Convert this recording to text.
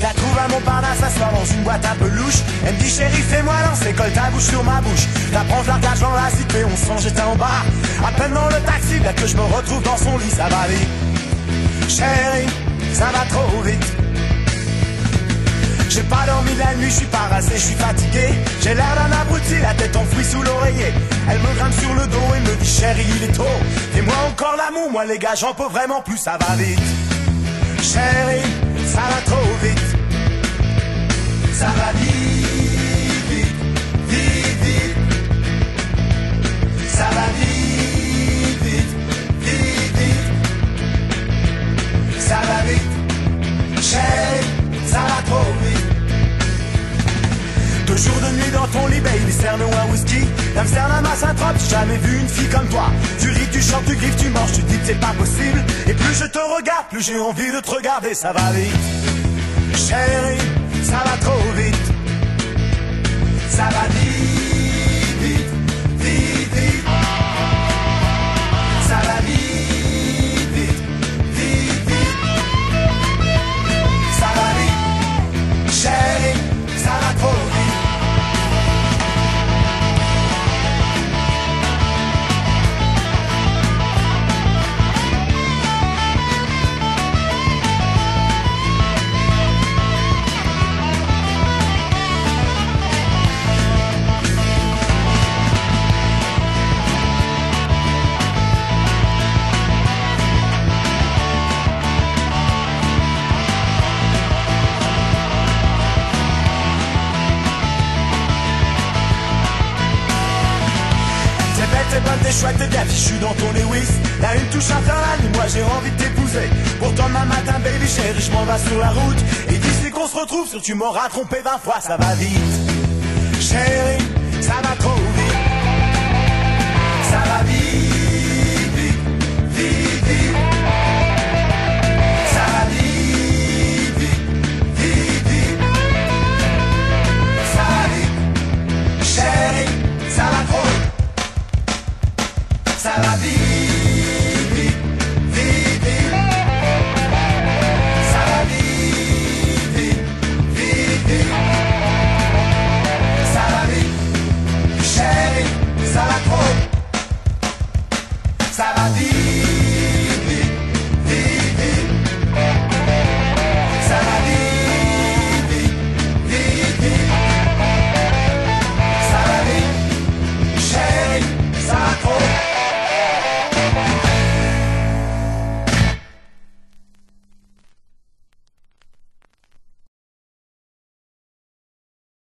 La trouve à Montparnasse, s'asseoir dans une boîte un peu louche. Elle me dit chérie fais-moi lancer, colle ta bouche sur ma bouche. J'apprends, je la regarde, dans la cité, on sent j'étais en bas. À peine dans le taxi, là que je me retrouve dans son lit, ça va vite. Chérie, ça va trop vite. J'ai pas dormi la nuit, je suis pas rasé, je suis fatigué. J'ai l'air d'un abruti, la tête enfouie sous l'oreiller. Elle me grimpe sur le dos et me dit chérie il est tôt. Fais-moi encore l'amour, moi les gars j'en peux vraiment plus, ça va vite. Chérie, ça va trop vite. Ça va vite, vite, vite, vite. Ça va vite, vite, vite, vite. Ça va vite. Chérie, ça va trop vite. 2 jours de nuit dans ton lit, baby, cerne ou un whisky. L'Amsterdam à Saint-Trope, j'ai jamais vu une fille comme toi. Tu ris, tu chantes, tu griffes, tu manges, tu dis que c'est pas possible. Et plus je te regarde, plus j'ai envie de te regarder, ça va vite. Chérie, ça va trop vite. Ça va vite, vite, vite, vite. Ça va vite, vite, vite, vite. Ça va vite. Chérie, ça va trop vite. T'es bonne, t'es chouette, t'es bien fichu dans ton Lewis. T'as une touche infernale, mais moi j'ai envie de t'épouser. Pourtant demain matin, baby chérie, je m'en vais sur la route. Et d'ici qu'on se retrouve, sûr tu m'auras trompé 20 fois, ça va vite. Chérie, ça va trop vite.